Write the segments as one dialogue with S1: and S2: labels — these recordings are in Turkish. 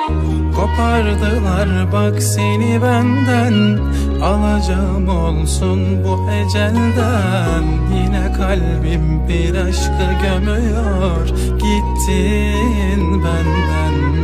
S1: Kopardılar bak seni benden, alacağım olsun bu ecelden. Yine kalbim bir aşkı gömüyor, gittin benden.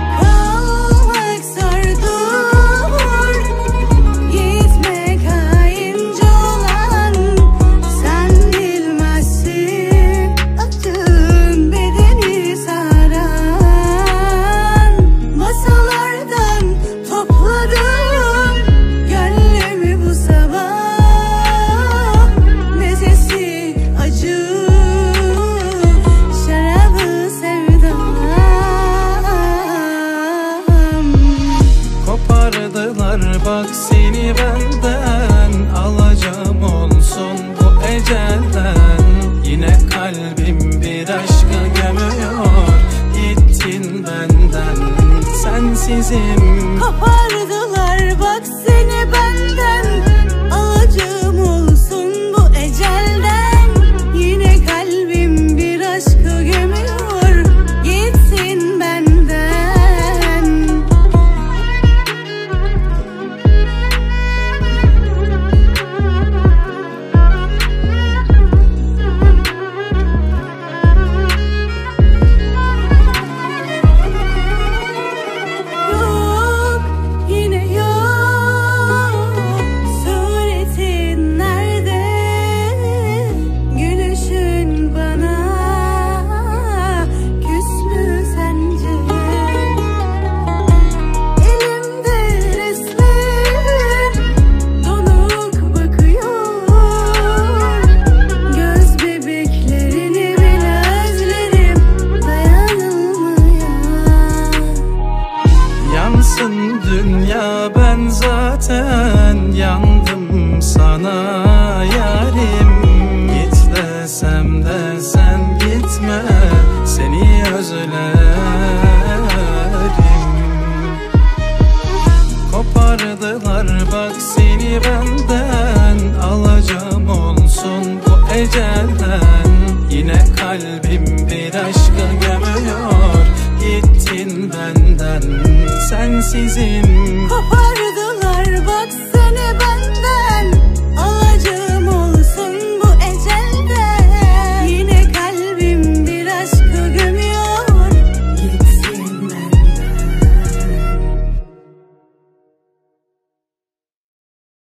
S1: Bak seni benden, alacağım olsun bu ecelden. Yine kalbim bir aşkı gömüyor, gittin benden. Sensizim.
S2: Kopardılar bak seni benden, alacağım olsun bu ecelden. Yine kalbim bir aşkı gömüyor, gitsin benden.
S1: Dünya ben zaten yandım sana yarim. Git desem de sen gitme, seni özlerim. Kopardılar bak seni benden, alacağım olsun bu ecelden. Yine kalbim bir aşkı gömüyor, gittin benden. Sensizim.